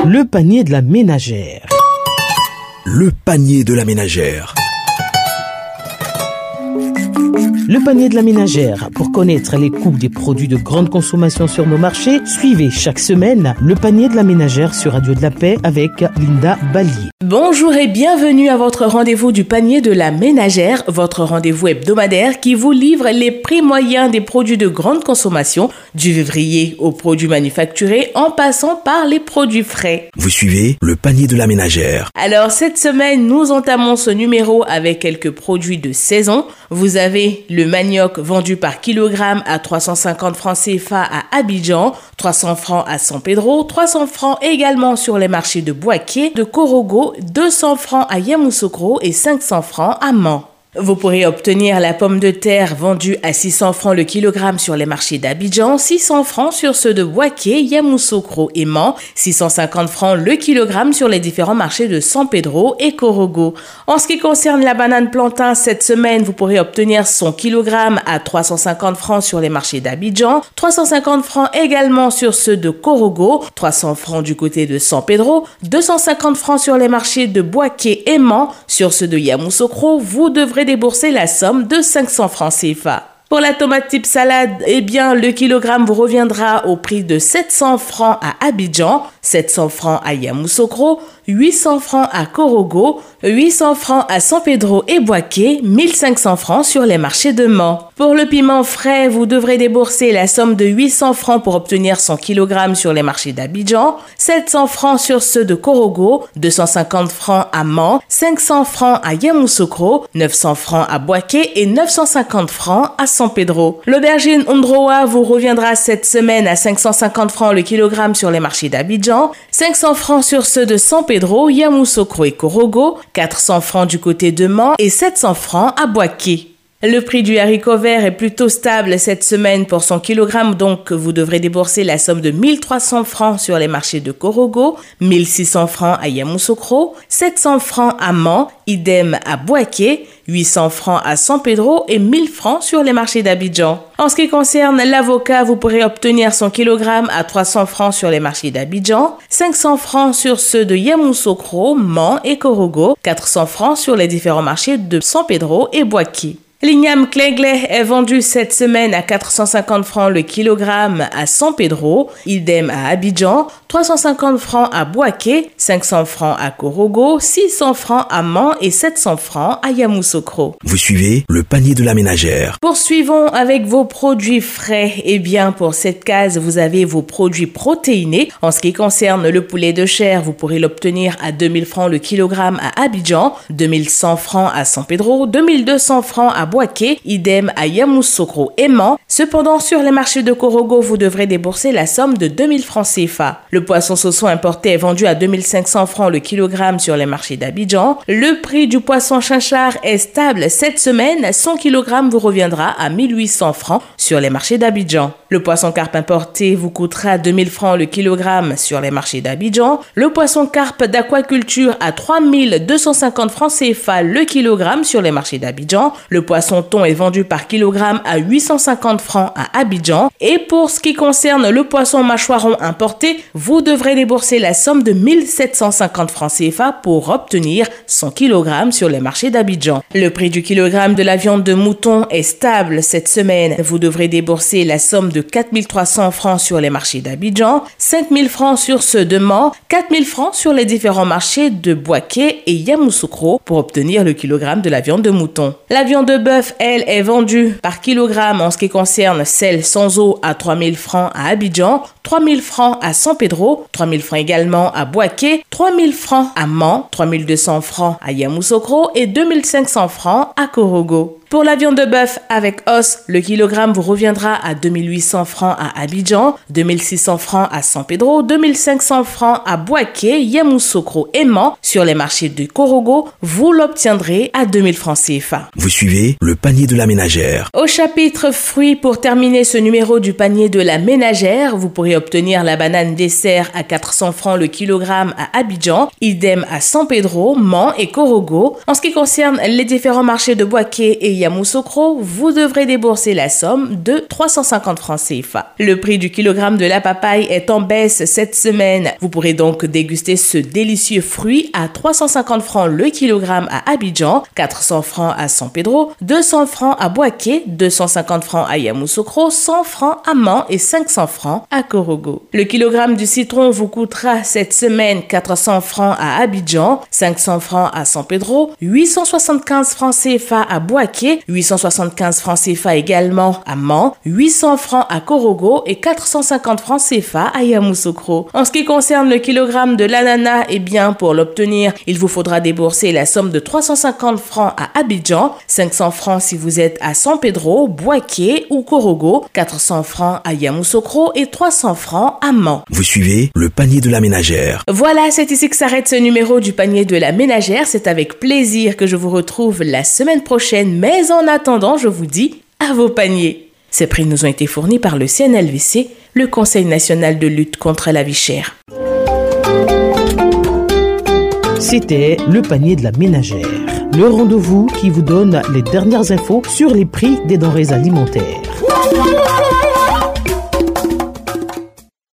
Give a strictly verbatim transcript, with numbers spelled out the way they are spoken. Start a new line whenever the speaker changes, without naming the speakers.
Le panier de la ménagère.
Le panier de la ménagère.
Le panier de la ménagère. Pour connaître les coûts des produits de grande consommation sur nos marchés, suivez chaque semaine le panier de la ménagère sur Radio de la Paix avec Linda Ballier.
Bonjour et bienvenue à votre rendez-vous du panier de la ménagère, votre rendez-vous hebdomadaire qui vous livre les prix moyens des produits de grande consommation, du vivrier aux produits manufacturés en passant par les produits frais.
Vous suivez le panier de la ménagère.
Alors cette semaine, nous entamons ce numéro avec quelques produits de saison. Vous avez le manioc vendu par kilogramme à trois cent cinquante francs C F A à Abidjan, trois cents francs à San Pedro, trois cents francs également sur les marchés de Boaké, de Korogo, deux cents francs à Yamoussoukro et cinq cents francs à Mans. Vous pourrez obtenir la pomme de terre vendue à six cents francs le kilogramme sur les marchés d'Abidjan, six cents francs sur ceux de Boaké, Yamoussoukro et Mans, six cent cinquante francs le kilogramme sur les différents marchés de San Pedro et Korogo. En ce qui concerne la banane plantain, cette semaine, vous pourrez obtenir son kilogramme à trois cent cinquante francs sur les marchés d'Abidjan, trois cent cinquante francs également sur ceux de Korogo, trois cents francs du côté de San Pedro, deux cent cinquante francs sur les marchés de Boaké et Mans, sur ceux de Yamoussoukro, vous devrez débourser la somme de cinq cents francs C F A. Pour la tomate type salade, eh bien, le kilogramme vous reviendra au prix de sept cents francs à Abidjan, sept cents francs à Yamoussoukro, huit cents francs à Korogo, huit cents francs à San Pedro et Boaké, mille cinq cents francs sur les marchés de Mans. Pour le piment frais, vous devrez débourser la somme de huit cents francs pour obtenir son kilogramme sur les marchés d'Abidjan, sept cents francs sur ceux de Korogo, deux cent cinquante francs à Mans, cinq cents francs à Yamoussoukro, neuf cents francs à Boaké et neuf cent cinquante francs à San Pedro. L'aubergine Ondroa vous reviendra cette semaine à cinq cent cinquante francs le kilogramme sur les marchés d'Abidjan, cinq cents francs sur ceux de San Pedro, Yamoussoukro et Korogo, quatre cents francs du côté de Mans et sept cents francs à Boaké. Le prix du haricot vert est plutôt stable cette semaine pour son kilogramme, donc vous devrez débourser la somme de mille trois cents francs sur les marchés de Korogo, mille six cents francs à Yamoussoukro, sept cents francs à Mans, idem à Boaké, huit cents francs à San Pedro et mille francs sur les marchés d'Abidjan. En ce qui concerne l'avocat, vous pourrez obtenir son kilogramme à trois cents francs sur les marchés d'Abidjan, cinq cents francs sur ceux de Yamoussoukro, Mans et Korogo, quatre cents francs sur les différents marchés de San Pedro et Boaké. L'igname Cléglé est vendu cette semaine à quatre cent cinquante francs le kilogramme à San Pedro, idem à Abidjan, trois cent cinquante francs à Boaké, cinq cents francs à Korogo, six cents francs à Mans et sept cents francs à Yamoussoukro.
Vous suivez le panier de la ménagère.
Poursuivons avec vos produits frais. Eh bien, pour cette case, vous avez vos produits protéinés. En ce qui concerne le poulet de chair, vous pourrez l'obtenir à deux mille francs le kilogramme à Abidjan, deux mille cent francs à San Pedro, deux mille deux cents francs à Boaké, idem à Yamoussoukro et Mans. Cependant, sur les marchés de Korogo, vous devrez débourser la somme de deux mille francs C F A. Le poisson sauson importé est vendu à deux mille cinq cents francs le kilogramme sur les marchés d'Abidjan. Le prix du poisson chinchard est stable cette semaine. Son kilogramme vous reviendra à mille huit cents francs sur les marchés d'Abidjan. Le poisson carpe importé vous coûtera deux mille francs le kilogramme sur les marchés d'Abidjan. Le poisson carpe d'aquaculture à trois mille deux cent cinquante francs C F A le kilogramme sur les marchés d'Abidjan. Le poisson thon est vendu par kilogramme à huit cent cinquante francs à Abidjan. Et pour ce qui concerne le poisson mâchoiron importé, vous devrez débourser la somme de mille sept cent cinquante francs C F A pour obtenir son kilogramme sur les marchés d'Abidjan. Le prix du kilogramme de la viande de mouton est stable cette semaine. Vous devrez débourser la somme de quatre mille trois cents francs sur les marchés d'Abidjan, cinq mille francs sur ceux de Mans, quatre mille francs sur les différents marchés de Boaké et Yamoussoukro pour obtenir le kilogramme de la viande de mouton. La viande de bœuf, elle, est vendue par kilogramme en ce qui concerne celle sans eau à trois mille francs à Abidjan, trois mille francs à San Pedro, trois mille francs également à Boaké, trois mille francs à Mans, trois mille deux cents francs à Yamoussoukro et deux mille cinq cents francs à Korogo. Pour la viande de bœuf avec os, le kilogramme vous reviendra à deux mille huit cents francs à Abidjan, deux mille six cents francs à San Pedro, deux mille cinq cents francs à Boaké, Yamoussoukro et Mans. Sur les marchés de Korogo, vous l'obtiendrez à deux mille francs C F A.
Vous suivez le panier de la ménagère.
Au chapitre fruits, pour terminer ce numéro du panier de la ménagère, vous pourrez obtenir la banane dessert à quatre cents francs le kilogramme à Abidjan, idem à San Pedro, Mans et Korogo. En ce qui concerne les différents marchés de Boaké et Yamoussoukro, vous devrez débourser la somme de trois cent cinquante francs C F A. Le prix du kilogramme de la papaye est en baisse cette semaine. Vous pourrez donc déguster ce délicieux fruit à trois cent cinquante francs le kilogramme à Abidjan, quatre cents francs à San Pedro, deux cents francs à Boaké, deux cent cinquante francs à Yamoussoukro, cent francs à Man et cinq cents francs à Korogo. Le kilogramme du citron vous coûtera cette semaine quatre cents francs à Abidjan, cinq cents francs à San Pedro, huit cent soixante-quinze francs C F A à Boaké, huit cent soixante-quinze francs C F A également à Man, huit cents francs à Korogo et quatre cent cinquante francs C F A à Yamoussoukro. En ce qui concerne le kilogramme de l'ananas, eh bien pour l'obtenir, il vous faudra débourser la somme de trois cent cinquante francs à Abidjan, cinq cents francs si vous êtes à San Pedro, Boaké ou Korogo, quatre cents francs à Yamoussoukro et trois cents francs à Man.
Vous suivez le panier de la ménagère.
Voilà, c'est ici que s'arrête ce numéro du panier de la ménagère. C'est avec plaisir que je vous retrouve la semaine prochaine, mais en attendant, je vous dis à vos paniers. Ces prix nous ont été fournis par le C N L V C, le Conseil national de lutte contre la vie chère.
C'était le panier de la ménagère, le rendez-vous qui vous donne les dernières infos sur les prix des denrées alimentaires.